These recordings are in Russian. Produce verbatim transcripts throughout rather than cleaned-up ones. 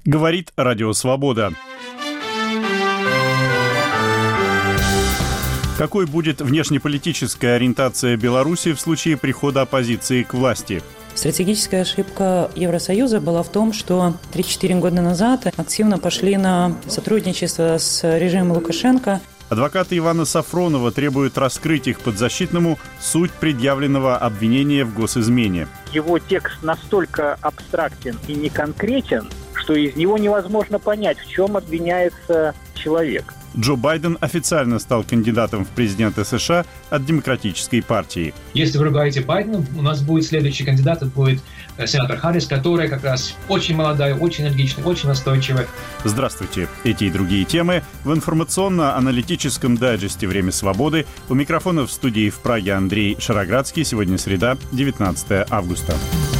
Говорит Радио Свобода. Какой будет внешнеполитическая ориентация Беларуси в случае прихода оппозиции к власти? Стратегическая ошибка Евросоюза была в том, что три-четыре года назад активно пошли на сотрудничество с режимом Лукашенко. Адвокаты Ивана Сафронова требуют раскрыть их подзащитному суть предъявленного обвинения в госизмене. Его текст настолько абстрактен и неконкретен, что из него невозможно понять, в чем обвиняется человек. Джо Байден официально стал кандидатом в президенты США от Демократической партии. Если вы ругаете Байдена, у нас будет следующий кандидат, это будет сенатор Харрис, которая как раз очень молодая, очень энергичная, очень настойчивая. Здравствуйте. Эти и другие темы в информационно-аналитическом дайджесте «Время свободы». У микрофона в студии в Праге Андрей Шароградский. Сегодня среда, девятнадцатое августа.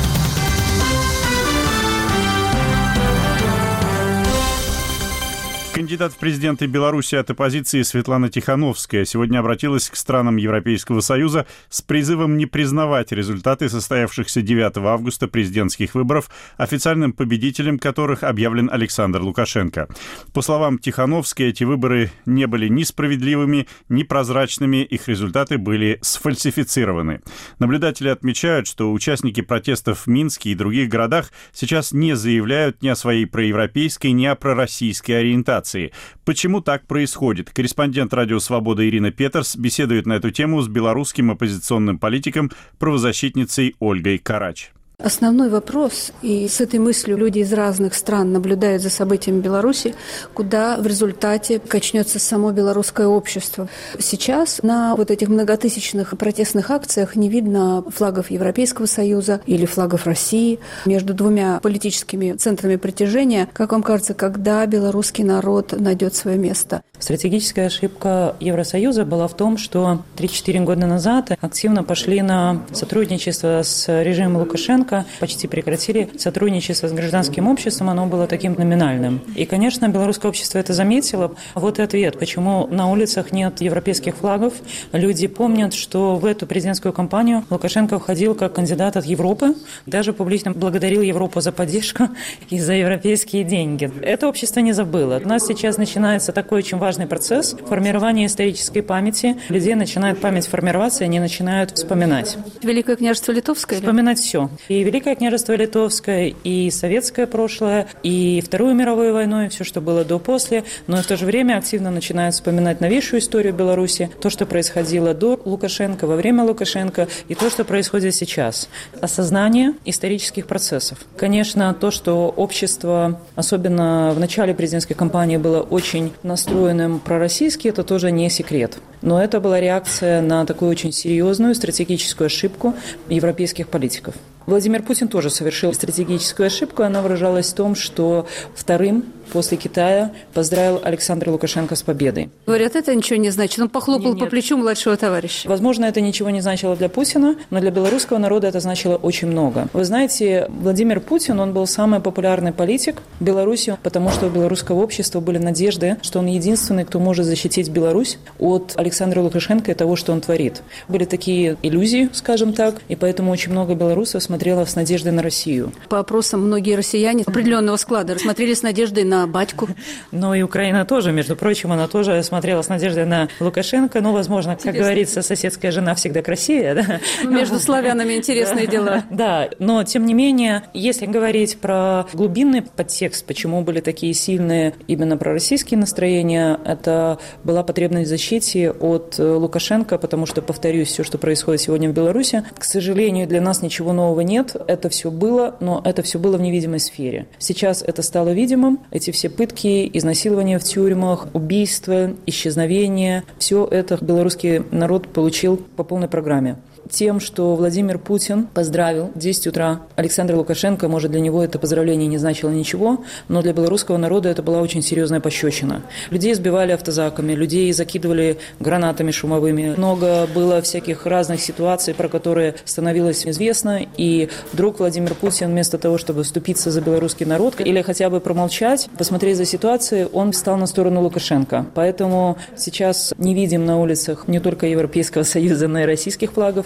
Кандидат в президенты Беларуси от оппозиции Светлана Тихановская сегодня обратилась к странам Европейского Союза с призывом не признавать результаты состоявшихся девятого августа президентских выборов, официальным победителем которых объявлен Александр Лукашенко. По словам Тихановской, эти выборы не были ни справедливыми, ни прозрачными, их результаты были сфальсифицированы. Наблюдатели отмечают, что участники протестов в Минске и других городах сейчас не заявляют ни о своей проевропейской, ни о пророссийской ориентации. Почему так происходит? Корреспондент Радио Свобода Ирина Петерс беседует на эту тему с белорусским оппозиционным политиком, правозащитницей Ольгой Карач. Основной вопрос, и с этой мыслью люди из разных стран наблюдают за событиями Беларуси, куда в результате качнется само белорусское общество. Сейчас на вот этих многотысячных протестных акциях не видно флагов Европейского Союза или флагов России между двумя политическими центрами притяжения. Как вам кажется, когда белорусский народ найдет свое место? Стратегическая ошибка Евросоюза была в том, что три-четыре года назад активно пошли на сотрудничество с режимом Лукашенко, почти прекратили сотрудничество с гражданским обществом, оно было таким номинальным. И, конечно, белорусское общество это заметило. Вот и ответ, почему на улицах нет европейских флагов. Люди помнят, что в эту президентскую кампанию Лукашенко входил как кандидат от Европы, даже публично благодарил Европу за поддержку и за европейские деньги. Это общество не забыло. У нас сейчас начинается такой очень важный процесс формирования исторической памяти. Людей начинает память формироваться, и они начинают вспоминать. Великое княжество Литовское? Вспоминать все. И Великое княжество Литовское, и советское прошлое, и Вторую мировую войну, и все, что было до-после. Но и в то же время активно начинают вспоминать новейшую историю Беларуси, то, что происходило до Лукашенко, во время Лукашенко, и то, что происходит сейчас. Осознание исторических процессов. Конечно, то, что общество, особенно в начале президентской кампании, было очень настроенным пророссийски, это тоже не секрет. Но это была реакция на такую очень серьезную стратегическую ошибку европейских политиков. Владимир Путин тоже совершил стратегическую ошибку. Она выражалась в том, что вторым после Китая поздравил Александра Лукашенко с победой. Говорят, это ничего не значит. Он похлопал Нет. по плечу младшего товарища. Возможно, это ничего не значило для Путина, но для белорусского народа это значило очень много. Вы знаете, Владимир Путин, он был самый популярный политик в Беларуси, потому что у белорусского общества были надежды, что он единственный, кто может защитить Беларусь от Александра Лукашенко и того, что он творит. Были такие иллюзии, скажем так, и поэтому очень много белорусов смотрело с надеждой на Россию. По опросам многие россияне определенного склада смотрели с надеждой на батьку. Но и Украина тоже, между прочим, она тоже смотрела с надеждой на Лукашенко. Ну, возможно, как Интересно. Говорится, соседская жена всегда красивее. Да? Между славянами интересные дела. Да, но тем не менее, если говорить про глубинный подтекст, почему были такие сильные именно пророссийские настроения, это была потребность в защите от Лукашенко, потому что, повторюсь, все, что происходит сегодня в Беларуси, к сожалению, для нас ничего нового нет. Это все было, но это все было в невидимой сфере. Сейчас это стало видимым. Эти все пытки, изнасилования в тюрьмах, убийства, исчезновения, все это белорусский народ получил по полной программе. Тем, что Владимир Путин поздравил в десять утра Александра Лукашенко, может, для него это поздравление не значило ничего, но для белорусского народа это была очень серьезная пощечина. Людей сбивали автозаками, людей закидывали гранатами шумовыми. Много было всяких разных ситуаций, про которые становилось известно, и вдруг Владимир Путин вместо того, чтобы вступиться за белорусский народ или хотя бы промолчать, посмотреть за ситуацией, он встал на сторону Лукашенко. Поэтому сейчас не видим на улицах не только Европейского Союза, но и российских флагов.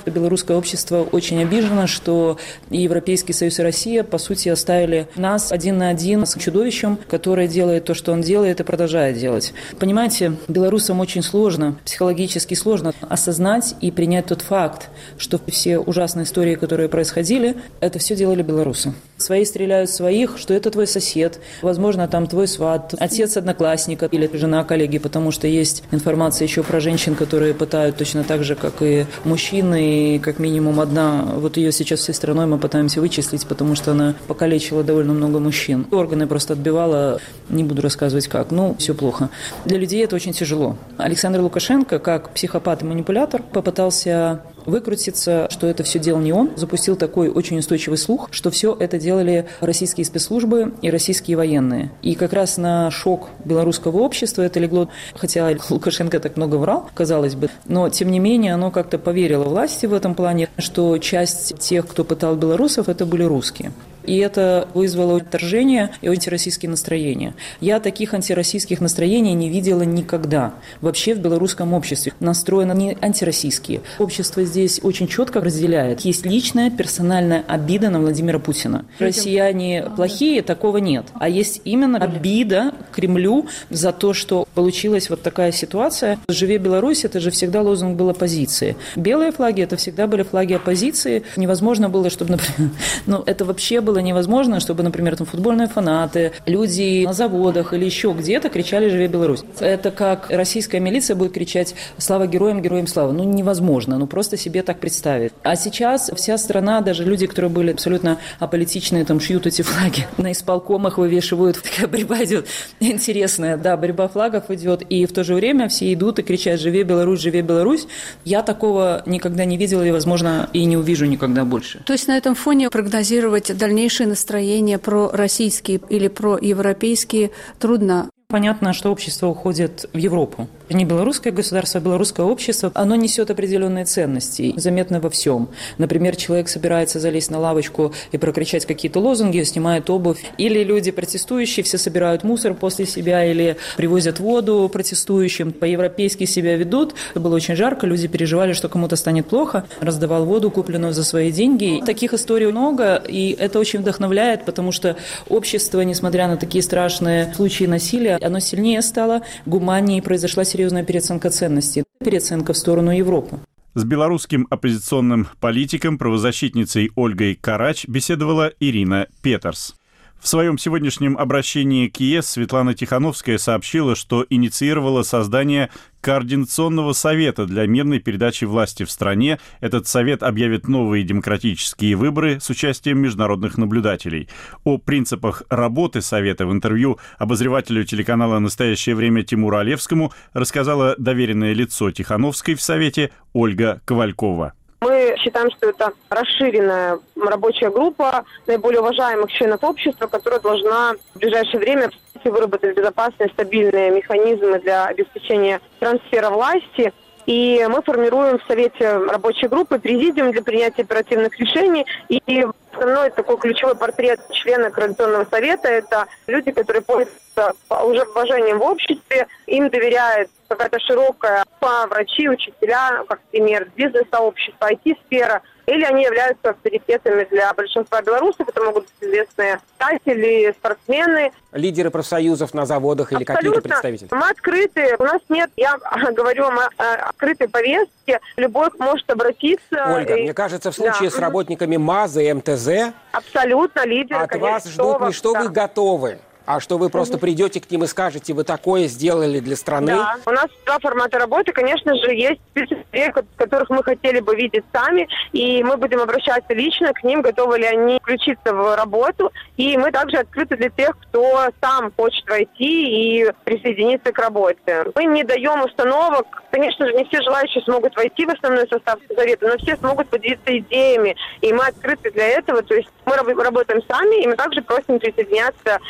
Белорусское общество очень обижено, что и Европейский Союз, и Россия, по сути, оставили нас один на один с чудовищем, которое делает то, что он делает, и продолжает делать. Понимаете, белорусам очень сложно, психологически сложно осознать и принять тот факт, что все ужасные истории, которые происходили, это все делали белорусы. Свои стреляют своих, что это твой сосед, возможно, там твой сват, отец одноклассника или жена коллеги, потому что есть информация еще про женщин, которые пытают точно так же, как и мужчины, и как минимум одна, вот ее сейчас всей страной мы пытаемся вычислить, потому что она покалечила довольно много мужчин. Органы просто отбивала, не буду рассказывать как, ну, все плохо. Для людей это очень тяжело. Александр Лукашенко, как психопат и манипулятор, попытался выкрутиться, что это все делал не он, запустил такой очень устойчивый слух, что все это делали российские спецслужбы и российские военные. И как раз на шок белорусского общества это легло, хотя Лукашенко так много врал, казалось бы, но тем не менее оно как-то поверило власти в этом плане, что часть тех, кто пытал белорусов, это были русские. И это вызвало отторжение и антироссийские настроения. Я таких антироссийских настроений не видела никогда. Вообще в белорусском обществе настроено не антироссийские. Общество здесь очень четко разделяет. Есть личная, персональная обида на Владимира Путина. Россияне плохие, такого нет. А есть именно обида Кремлю за то, что получилась вот такая ситуация. «Живи Беларусь» — это же всегда лозунг был оппозиции. Белые флаги — это всегда были флаги оппозиции. Невозможно было, чтобы, например, ну, это вообще было невозможно, чтобы, например, там футбольные фанаты, люди на заводах или еще где-то кричали «Живи Беларусь». Это как российская милиция будет кричать «Слава героям, героям слава». Ну, невозможно, ну, просто себе так представить. А сейчас вся страна, даже люди, которые были абсолютно аполитичные, там, шьют эти флаги, на исполкомах вывешивают, такая борьба идет интересная, да, борьба флагов идет, и в то же время все идут и кричат «Живи Беларусь, живи Беларусь». Я такого никогда не видела и, возможно, и не увижу никогда больше. То есть на этом фоне прогнозировать дальнейшее настроения пророссийские или проевропейские трудно? Понятно, что общество уходит в Европу. Не белорусское государство, а белорусское общество. Оно несет определенные ценности, заметно во всем. Например, человек собирается залезть на лавочку и прокричать какие-то лозунги, снимает обувь. Или люди протестующие все собирают мусор после себя или привозят воду протестующим. По-европейски себя ведут. Было очень жарко, люди переживали, что кому-то станет плохо. Раздавал воду, купленную за свои деньги. Таких историй много, и это очень вдохновляет, потому что общество, несмотря на такие страшные случаи насилия, оно сильнее стало, гуманнее, произошла серьезная переоценка ценностей, переоценка в сторону Европы. С белорусским оппозиционным политиком, правозащитницей Ольгой Карач беседовала Ирина Петерс. В своем сегодняшнем обращении к ЕС Светлана Тихановская сообщила, что инициировала создание Координационного совета для мирной передачи власти в стране. Этот совет объявит новые демократические выборы с участием международных наблюдателей. О принципах работы совета в интервью обозревателю телеканала «Настоящее время» Тимуру Олевскому рассказала доверенное лицо Тихановской в совете Ольга Ковалькова. Мы считаем, что это расширенная рабочая группа наиболее уважаемых членов общества, которая должна в ближайшее время выработать безопасные, стабильные механизмы для обеспечения трансфера власти. И мы формируем в Совете рабочей группы президиум для принятия оперативных решений. И основной такой ключевой портрет члена Координационного совета – это люди, которые пользуются уже уважением в обществе, им доверяет какая-то широкая группа, врачи, учителя, как пример, бизнес-сообщество, ай ти-сфера. Или они являются авторитетами для большинства белорусов. Это могут быть известные писатели, спортсмены. Лидеры профсоюзов на заводах или Абсолютно. Какие-то представители? Мы открыты. У нас нет, я говорю о открытой повестке. Любой может обратиться. Ольга, и... мне кажется, в случае да. с работниками МАЗа и эм тэ зэ абсолютно лидеры, от конечно, вас ждут не что да. вы готовы, а что вы просто придете к ним и скажете, вы такое сделали для страны? Да, у нас два формата работы. Конечно же, есть специалисты, которых мы хотели бы видеть сами, и мы будем обращаться лично к ним, готовы ли они включиться в работу. И мы также открыты для тех, кто сам хочет войти и присоединиться к работе. Мы не даем установок. Конечно же, не все желающие смогут войти в основной состав совета, но все смогут поделиться идеями. И мы открыты для этого. То есть мы работаем сами, и мы также просим присоединяться и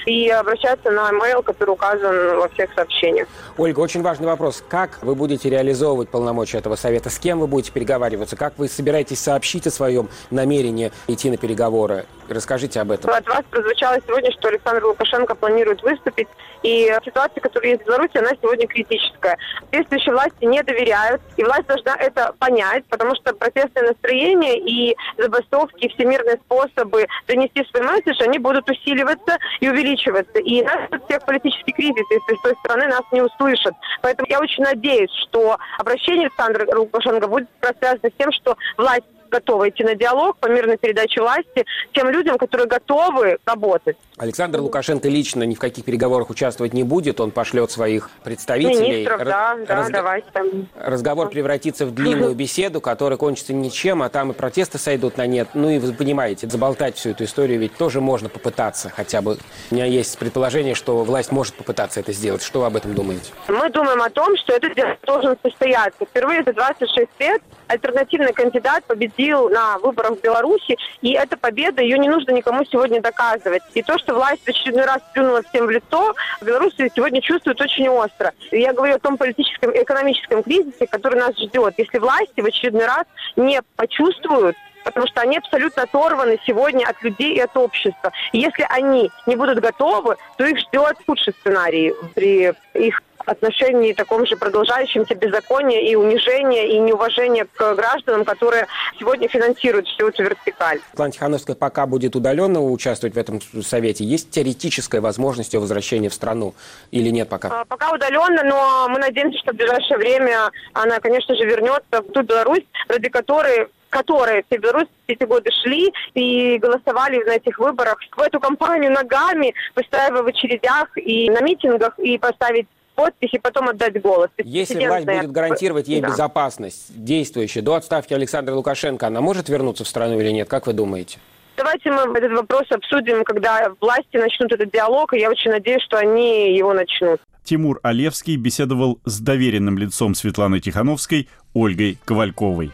обращаться на имейл, который указан во всех сообщениях. Ольга, очень важный вопрос. Как вы будете реализовывать полномочия этого совета? С кем вы будете переговариваться? Как вы собираетесь сообщить о своем намерении идти на переговоры? Расскажите об этом. От вас прозвучало сегодня, что Александр Лукашенко планирует выступить, и ситуация, которая есть в Беларуси, она сегодня критическая. Действующие власти не доверяют, и власть должна это понять, потому что протестные настроения и забастовки, всемирные способы донести свой месседж, они будут усиливаться и увеличиваться. И нас всех политический кризис, если с той стороны нас не услышат. Поэтому я очень надеюсь, что обращение Александра Лукашенко будет связано с тем, что власть готова идти на диалог по мирной передаче власти тем людям, которые готовы работать. Александр Лукашенко лично ни в каких переговорах участвовать не будет, он пошлет своих представителей. Министров, да, да, Разг... давайте там. Разговор превратится в длинную беседу, которая кончится ничем, а там и протесты сойдут на нет. Ну и вы понимаете, заболтать всю эту историю ведь тоже можно попытаться хотя бы. У меня есть предположение, что власть может попытаться это сделать. Что вы об этом думаете? Мы думаем о том, что этот диалог должен состояться. Впервые за двадцать шесть лет альтернативный кандидат победил на выборах в Беларуси, и эта победа, ее не нужно никому сегодня доказывать. И то, что власть в очередной раз плюнула всем в лицо, в Беларуси сегодня чувствуют очень остро. И я говорю о том политическом и экономическом кризисе, который нас ждет. Если власти в очередной раз не почувствуют, потому что они абсолютно оторваны сегодня от людей и от общества. И если они не будут готовы, то их ждет худший сценарий при их отношении таком же продолжающемся беззакония и унижения, и неуважения к гражданам, которые сегодня финансируют всю эту вертикаль. Светлана Тихановская пока будет удаленно участвовать в этом совете. Есть теоретическая возможность ее возвращения в страну или нет пока? А, пока удаленно, но мы надеемся, что в ближайшее время она, конечно же, вернется в ту Беларусь, ради которой которые все белорусы эти годы шли и голосовали на этих выборах в эту кампанию ногами, выстраивая в очередях и на митингах, и поставить подпись, и потом отдать голос. Если власть будет гарантировать ей да. безопасность, действующая до отставки Александра Лукашенко, она может вернуться в страну или нет? Как вы думаете? Давайте мы этот вопрос обсудим, когда власти начнут этот диалог, и я очень надеюсь, что они его начнут. Тимур Алевский беседовал с доверенным лицом Светланы Тихановской Ольгой Ковальковой.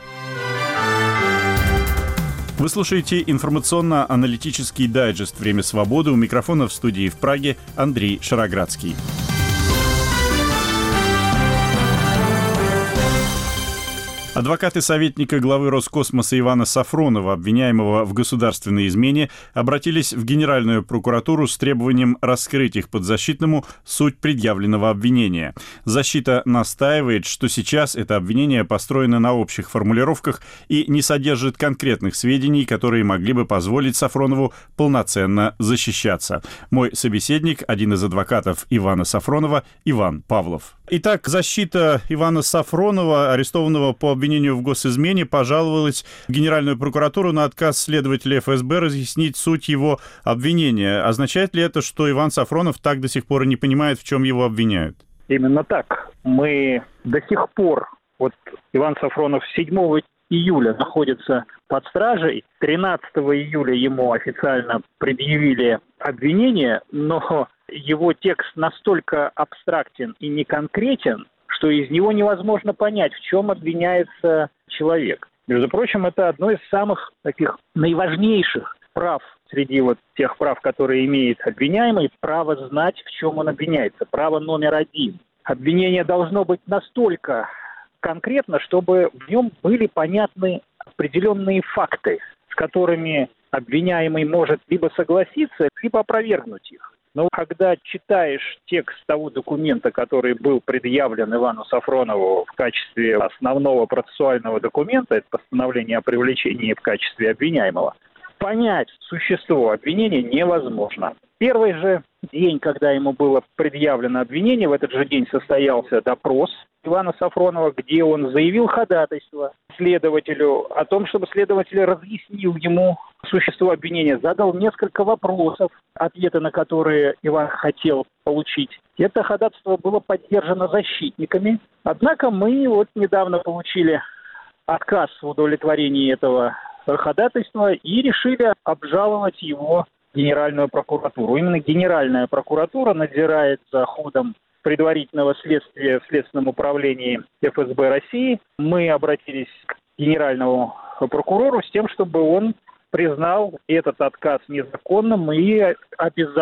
Вы слушаете информационно-аналитический дайджест «Время свободы». У микрофона в студии в Праге Андрей Шароградский. Адвокаты советника главы Роскосмоса Ивана Сафронова, обвиняемого в государственной измене, обратились в Генеральную прокуратуру с требованием раскрыть их подзащитному суть предъявленного обвинения. Защита настаивает, что сейчас это обвинение построено на общих формулировках и не содержит конкретных сведений, которые могли бы позволить Сафронову полноценно защищаться. Мой собеседник, один из адвокатов Ивана Сафронова, Иван Павлов. Итак, защита Ивана Сафронова, арестованного по обвинению в госизмене, пожаловалась в Генеральную прокуратуру на отказ следователя эф эс бэ разъяснить суть его обвинения. Означает ли это, что Иван Сафронов так до сих пор и не понимает, в чем его обвиняют? Именно так. Мы до сих пор, вот Иван Сафронов седьмого июля находится под стражей, тринадцатого июля ему официально предъявили обвинение, но его текст настолько абстрактен и неконкретен, что из него невозможно понять, в чем обвиняется человек. Между прочим, это одно из самых таких наиважнейших прав среди вот тех прав, которые имеет обвиняемый, право знать, в чем он обвиняется. Право номер один. Обвинение должно быть настолько конкретно, чтобы в нем были понятны определенные факты, с которыми обвиняемый может либо согласиться, либо опровергнуть их. Но когда читаешь текст того документа, который был предъявлен Ивану Сафронову в качестве основного процессуального документа, это постановление о привлечении в качестве обвиняемого, понять существо обвинения невозможно. Первый же день, когда ему было предъявлено обвинение, в этот же день состоялся допрос Ивана Сафронова, где он заявил ходатайство следователю о том, чтобы следователь разъяснил ему существо обвинения, задал несколько вопросов, ответы на которые Иван хотел получить. Это ходатайство было поддержано защитниками. Однако мы вот недавно получили отказ в удовлетворении этого ходатайства и решили обжаловать его в Генеральную прокуратуру. Именно Генеральная прокуратура надзирает за ходом предварительного следствия в Следственном управлении эф эс бэ России. Мы обратились к генеральному прокурору с тем, чтобы он признал этот отказ незаконным и обязал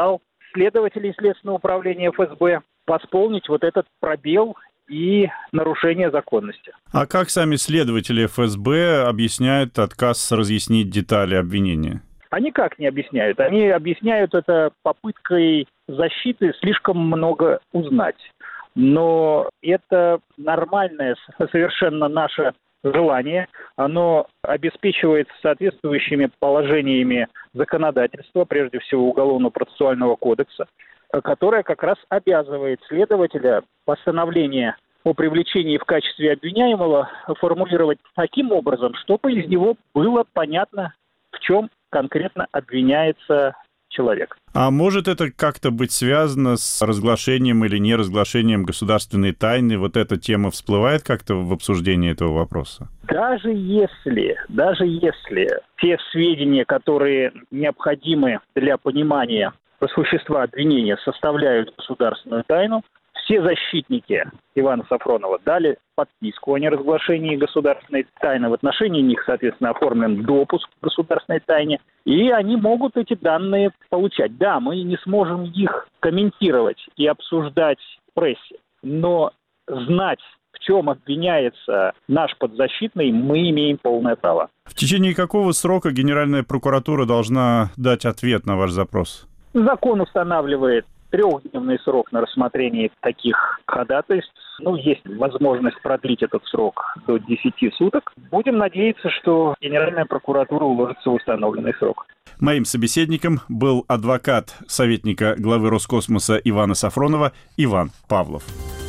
следователей Следственного управления эф эс бэ восполнить вот этот пробел и нарушение законности. А как сами следователи эф эс бэ объясняют отказ разъяснить детали обвинения? Они никак не объясняют. Они объясняют это попыткой защиты слишком много узнать. Но это нормальное совершенно наше желание. Оно обеспечивается соответствующими положениями законодательства, прежде всего Уголовно-процессуального кодекса, которое как раз обязывает следователя постановление о привлечении в качестве обвиняемого формулировать таким образом, чтобы из него было понятно, в чем конкретно обвиняется человек. А может это как-то быть связано с разглашением или неразглашением государственной тайны? Вот эта тема всплывает как-то в обсуждении этого вопроса? Даже если, даже если те сведения, которые необходимы для понимания существа обвинения, составляют государственную тайну, все защитники Ивана Сафронова дали подписку о неразглашении государственной тайны. В отношении них, соответственно, оформлен допуск к государственной тайне. И они могут эти данные получать. Да, мы не сможем их комментировать и обсуждать в прессе. Но знать, в чем обвиняется наш подзащитный, мы имеем полное право. В течение какого срока Генеральная прокуратура должна дать ответ на ваш запрос? Закон устанавливает трехдневный срок на рассмотрение таких ходатайств. Ну, есть возможность продлить этот срок до десяти суток. Будем надеяться, что Генеральная прокуратура уложится в установленный срок. Моим собеседником был адвокат советника главы Роскосмоса Ивана Сафронова Иван Павлов.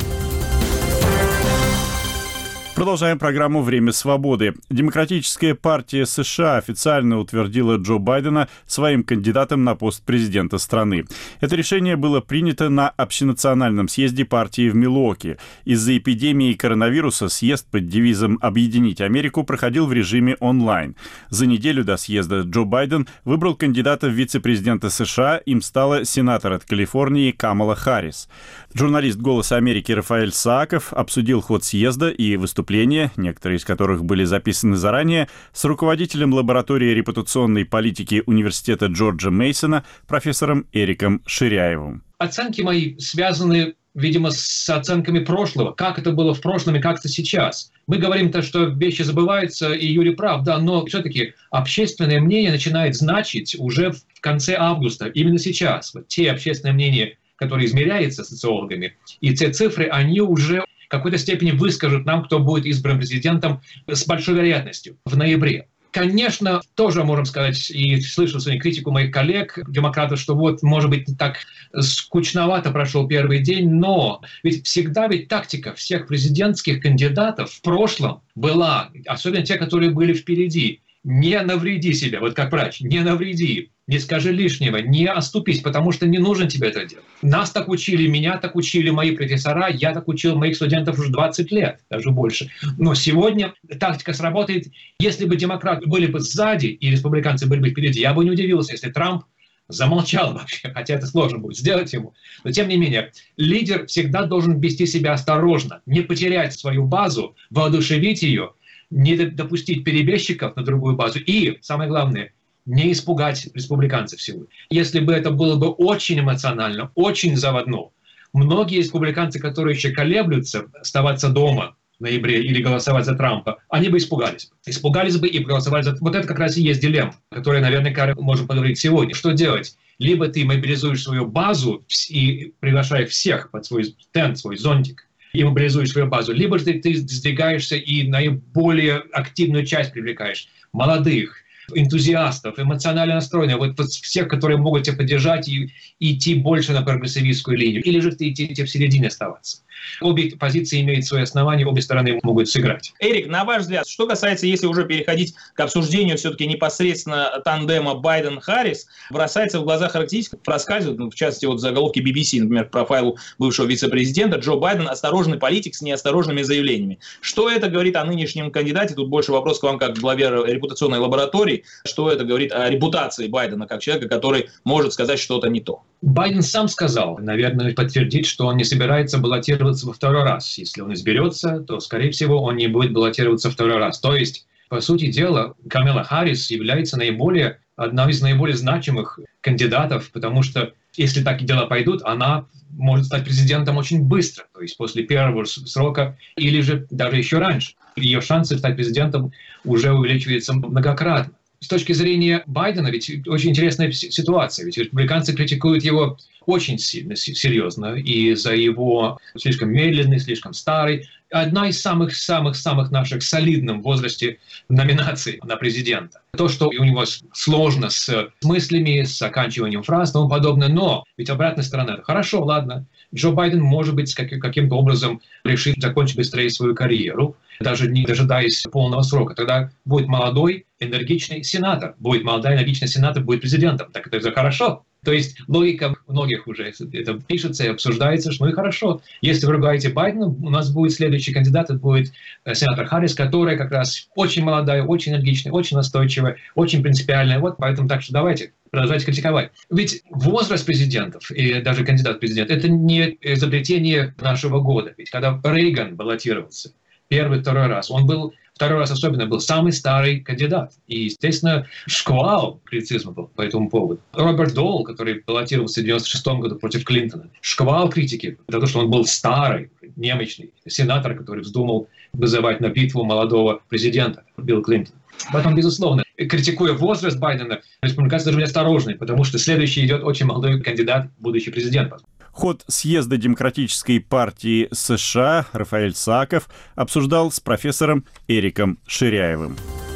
Продолжаем программу «Время свободы». Демократическая партия США официально утвердила Джо Байдена своим кандидатом на пост президента страны. Это решение было принято на общенациональном съезде партии в Милуоки. Из-за эпидемии коронавируса съезд под девизом «Объединить Америку» проходил в режиме онлайн. За неделю до съезда Джо Байден выбрал кандидата в вице-президента США, им стала сенатор от Калифорнии Камала Харрис. Журналист «Голоса Америки» Рафаэль Сааков обсудил ход съезда и выступления, некоторые из которых были записаны заранее, с руководителем лаборатории репутационной политики Университета Джорджа Мейсона профессором Эриком Ширяевым. Оценки мои связаны, видимо, с оценками прошлого. Как это было в прошлом и как это сейчас. Мы говорим-то, что вещи забываются, и Юрий прав, да, но все-таки общественное мнение начинает значить уже в конце августа, именно сейчас. Вот те общественные мнения, которые измеряются социологами, и те цифры, они уже в какой-то степени выскажут нам, кто будет избран президентом с большой вероятностью в ноябре. Конечно, тоже можем сказать, и слышал сегодня критику моих коллег, демократов, что вот, может быть, так скучновато прошел первый день, но ведь всегда ведь тактика всех президентских кандидатов в прошлом была, особенно те, которые были впереди, не навреди себя, вот как врач, не навреди, не скажи лишнего, не оступись, потому что не нужно тебе это делать. Нас так учили, меня так учили мои профессора, я так учил моих студентов уже двадцать лет, даже больше. Но сегодня тактика сработает. Если бы демократы были бы сзади и республиканцы были бы впереди, я бы не удивился, если Трамп замолчал вообще, хотя это сложно будет сделать ему. Но тем не менее, лидер всегда должен вести себя осторожно, не потерять свою базу, воодушевить ее, не допустить перебежчиков на другую базу и, самое главное, не испугать республиканцев силы. Если бы это было бы очень эмоционально, очень заводно, многие республиканцы, которые еще колеблются оставаться дома в ноябре или голосовать за Трампа, они бы испугались. Испугались бы и проголосовали за... Вот это как раз и есть дилемма, которую, наверное, можем поговорить сегодня. Что делать? Либо ты мобилизуешь свою базу и приглашаешь всех под свой стенд, свой зонтик, и мобилизуешь свою базу, либо ты, ты сдвигаешься и наиболее активную часть привлекаешь, молодых, энтузиастов, эмоционально настроенных, вот, вот всех, которые могут тебя поддержать и, и идти больше на прогрессивистскую линию, или же ты идти, идти в середине оставаться. Обе позиции имеют свои основания, обе стороны могут сыграть. Эрик, на ваш взгляд, что касается, если уже переходить к обсуждению все-таки непосредственно тандема Байден-Харрис, бросается в глаза характеристика, проскальзывает, ну, в частности, вот заголовки би би си, например, к профайлу бывшего вице-президента, Джо Байден – осторожный политик с неосторожными заявлениями. Что это говорит о нынешнем кандидате? Тут больше вопрос к вам как к главе репутационной лаборатории. Что это говорит о репутации Байдена как человека, который может сказать что-то не то? Байден сам сказал, наверное, подтвердит, что он не собирается баллотироваться во второй раз. Если он изберется, то, скорее всего, он не будет баллотироваться второй раз. То есть, по сути дела, Камала Харрис является наиболее, одной из наиболее значимых кандидатов, потому что если так дела пойдут, она может стать президентом очень быстро, то есть после первого срока или же даже еще раньше. Ее шансы стать президентом уже увеличиваются многократно. С точки зрения Байдена, ведь очень интересная ситуация. Ведь республиканцы критикуют его очень сильно, серьезно, и за его слишком медленный, слишком старый. Одна из самых-самых-самых наших солидных в возрасте номинаций на президента. То, что у него сложно с мыслями, с оканчиванием фраз и тому подобное. Но ведь обратная сторона – хорошо, ладно. Джо Байден, может быть, каким-то образом решит закончить быстрее свою карьеру, даже не дожидаясь полного срока. Тогда будет молодой, энергичный сенатор. Будет молодой, энергичный сенатор, будет президентом. Так это хорошо. То есть логика многих уже это пишется и обсуждается, что ну и хорошо. Если вы ругаете Байдена, у нас будет следующий кандидат, это будет сенатор Харрис, которая как раз очень молодая, очень энергичная, очень настойчивая, очень принципиальная. Вот поэтому так что давайте продолжайте критиковать. Ведь возраст президентов и даже кандидат в президент – это не изобретение нашего года. Ведь когда Рейган баллотировался первый, второй раз, он был второй раз особенно был самый старый кандидат. И, естественно, шквал критицизма был по этому поводу. Роберт Доул, который баллотировался в девяносто шестом году против Клинтона, шквал критики за то, что он был старый, немощный сенатор, который вздумал вызывать на битву молодого президента Билла Клинтона. Поэтому, безусловно, критикуя возраст Байдена, республиканцы должны быть осторожны, потому что следующий идет очень молодой кандидат, будущий президент. Ход съезда Демократической партии США Рафаэль Сааков обсуждал с профессором Эриком Ширяевым.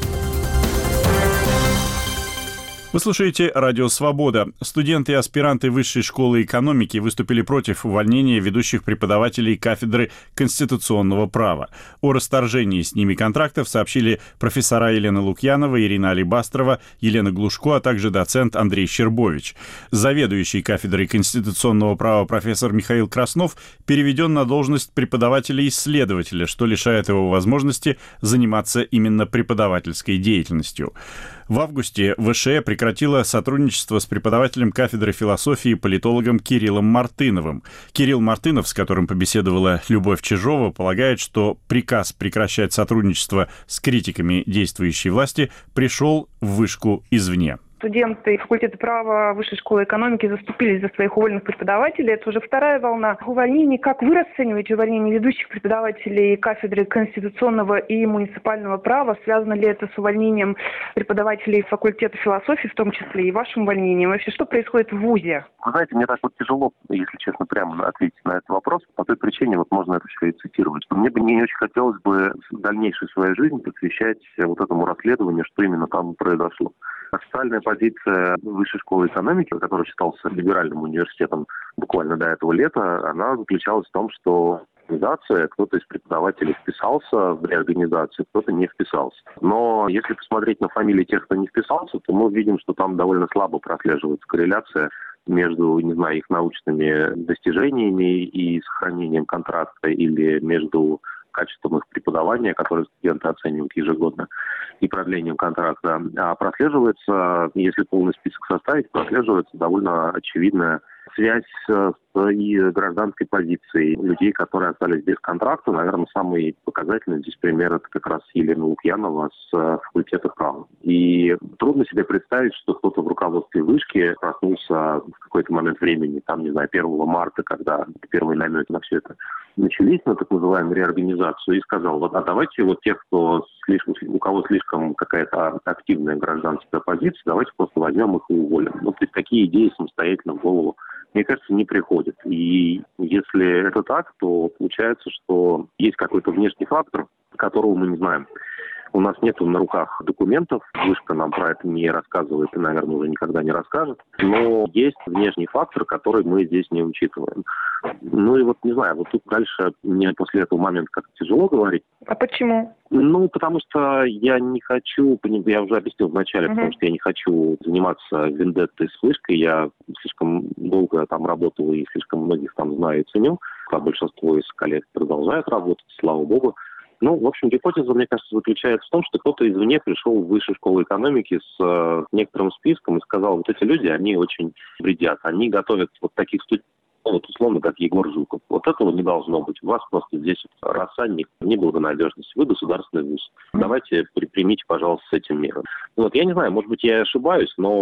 Вы слушаете «Радио Свобода». Студенты и аспиранты Высшей школы экономики выступили против увольнения ведущих преподавателей кафедры конституционного права. О расторжении с ними контрактов сообщили профессора Елена Лукьянова, Ирина Алибастрова, Елена Глушко, а также доцент Андрей Щербович. Заведующий кафедрой конституционного права профессор Михаил Краснов переведен на должность преподавателя-исследователя, что лишает его возможности заниматься именно преподавательской деятельностью. В августе ВШЭ прекратила сотрудничество с преподавателем кафедры философии и политологом Кириллом Мартыновым. Кирилл Мартынов, с которым побеседовала Любовь Чижова, полагает, что приказ прекращать сотрудничество с критиками действующей власти пришел в вышку извне. Студенты факультета права Высшей школы экономики заступились за своих уволенных преподавателей. Это уже вторая волна увольнений. Как вы расцениваете увольнение ведущих преподавателей кафедры конституционного и муниципального права? Связано ли это с увольнением преподавателей факультета философии, в том числе и вашим увольнением? Вообще, что происходит в ВУЗе? Вы знаете, мне так вот тяжело, если честно, прямо ответить на этот вопрос. По той причине, вот можно это все и цитировать. Мне бы не очень хотелось бы дальнейшую свою жизнь посвящать вот этому расследованию, что именно там произошло. Официальная позиция Высшей школы экономики, который считался либеральным университетом буквально до этого лета, она заключалась в том, что организация, кто-то из преподавателей вписался в реорганизацию, кто-то не вписался. Но если посмотреть на фамилии тех, кто не вписался, то мы видим, что там довольно слабо прослеживается корреляция между, не знаю, их научными достижениями и сохранением контракта или между качеством их преподавания, которое студенты оценивают ежегодно, и продлением контракта. А прослеживается, если полный список составить, прослеживается довольно очевидная связь с и гражданской позицией людей, которые остались без контракта. Наверное, самый показательный здесь пример – это как раз Елена Лукьянова с факультета права. И трудно себе представить, что кто-то в руководстве вышки проснулся в какой-то момент времени, там, не знаю, первого марта, когда первые намеки на все это начались, на так называемую реорганизацию, и сказал, вот, а давайте вот тех, кто слишком, у кого слишком какая-то активная гражданская позиция, давайте просто возьмем их и уволим. Ну, то есть такие идеи самостоятельно в голову, мне кажется, не приходят. И если это так, то получается, что есть какой-то внешний фактор, которого мы не знаем. У нас нет на руках документов, вышка нам про это не рассказывает и, наверное, уже никогда не расскажет. Но есть внешний фактор, который мы здесь не учитываем. Ну и вот, не знаю, вот тут дальше мне после этого момента как-то тяжело говорить. А почему? Ну, потому что я не хочу, я уже объяснил вначале, угу. потому что я не хочу заниматься вендеттой с вышкой. Я слишком долго там работал и слишком многих там знаю и ценю. А большинство из коллег продолжают работать, слава богу. Ну, в общем, гипотеза, мне кажется, заключается в том, что кто-то извне пришел в Высшую школу экономики с э, некоторым списком и сказал, вот эти люди, они очень вредят, они готовят вот таких студентов, ну, вот условно, как Егор Жуков. Вот этого не должно быть. У вас просто здесь рассадник, неблагонадежность. Вы государственный вуз. Давайте примите, пожалуйста, с этим мером. Вот, я не знаю, может быть, я ошибаюсь, но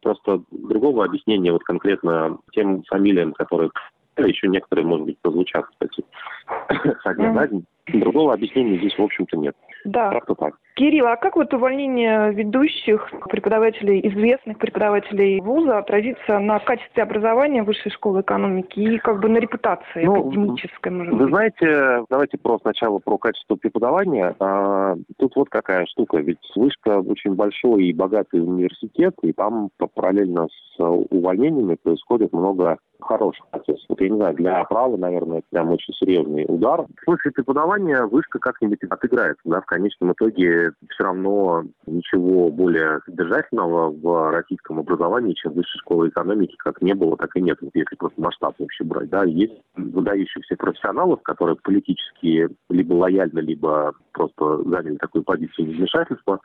Просто другого объяснения вот конкретно тем фамилиям, которые еще некоторые, может быть, прозвучат, кстати, ходя на день. Другого объяснения здесь, в общем-то, нет. Да. Как-то так. Кирилл, а как вот увольнение ведущих преподавателей, известных преподавателей вуза отразится на качестве образования Высшей школы экономики и как бы на репутации ну, академической, может вы быть? Вы знаете, давайте про сначала про качество преподавания. А, тут вот какая штука. Ведь Вышка очень большой и богатый университет, и там параллельно с увольнениями происходит много хороших процессов. Вот я не знаю, для права, наверное, это прям очень серьезный удар. В смысле преподавания Вышка как-нибудь отыграется, да, в конечном итоге все равно ничего более содержательного в российском образовании, чем Высшая школа экономики, как не было, так и нет, если просто масштаб вообще брать. Да. Есть выдающихся профессионалов, которые политически либо лояльны, либо просто заняли такую позицию невмешательства.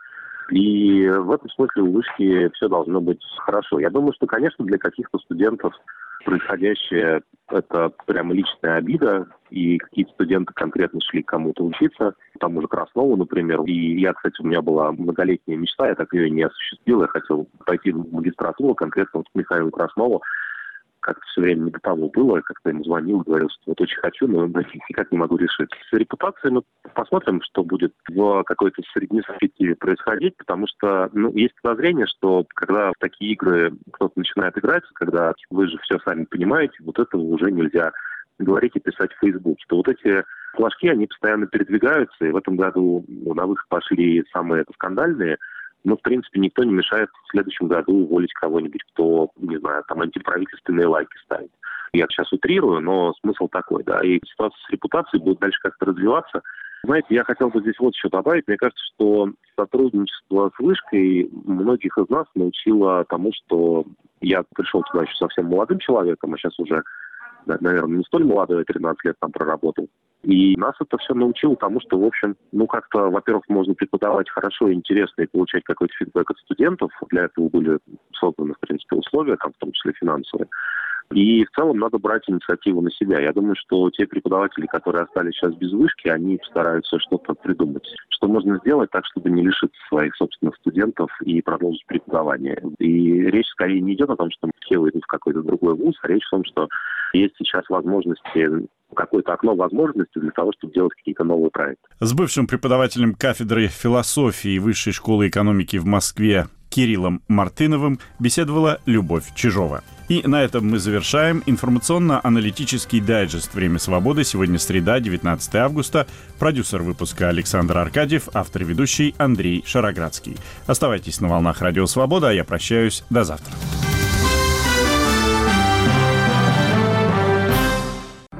И в этом смысле у Вышки все должно быть хорошо. Я думаю, что, конечно, для каких-то студентов происходящее – это прямо личная обида, и какие-то студенты конкретно шли к кому-то учиться, тому же Краснову, например. И я, кстати, у меня была многолетняя мечта, я так ее и не осуществил, я хотел пойти в магистратуру, конкретно вот к Михаилу Краснову. Как-то все время не до того было, я как-то ему звонил, говорил, что вот очень хочу, но никак не могу решить. С репутацией мы посмотрим, что будет в какой-то средней перспективе происходить, потому что ну, есть подозрение, что когда в такие игры кто-то начинает играть, когда вы же все сами понимаете, вот этого уже нельзя говорить и писать в Фейсбуке. То вот эти флажки, они постоянно передвигаются, и в этом году на выход пошли самые скандальные. Но, в принципе, никто не мешает в следующем году уволить кого-нибудь, кто, не знаю, там антиправительственные лайки ставит. Я сейчас утрирую, но смысл такой, да. И ситуация с репутацией будет дальше как-то развиваться. Знаете, я хотел бы здесь вот еще добавить. Мне кажется, что сотрудничество с Вышкой многих из нас научило тому, что я пришел туда еще совсем молодым человеком, а сейчас уже, наверное, не столь молодой, тринадцать лет там проработал. И нас это все научило тому, что, в общем, ну, как-то, во-первых, можно преподавать хорошо и интересно и получать какой-то фидбэк от студентов. Для этого были созданы, в принципе, условия, там, в том числе финансовые. И в целом надо брать инициативу на себя. Я думаю, что те преподаватели, которые остались сейчас без Вышки, они стараются что-то придумать. Что можно сделать так, чтобы не лишиться своих собственных студентов и продолжить преподавание. И речь скорее не идет о том, что все уйдут в какой-то другой вуз, а речь о том, что есть сейчас возможности, какое-то окно возможностей для того, чтобы делать какие-то новые проекты. С бывшим преподавателем кафедры философии Высшей школы экономики в Москве Кириллом Мартыновым беседовала Любовь Чижова. И на этом мы завершаем информационно-аналитический дайджест «Время свободы». Сегодня среда, девятнадцатое августа. Продюсер выпуска Александр Аркадьев, автор и ведущий Андрей Шароградский. Оставайтесь на волнах Радио Свобода, а я прощаюсь. До завтра.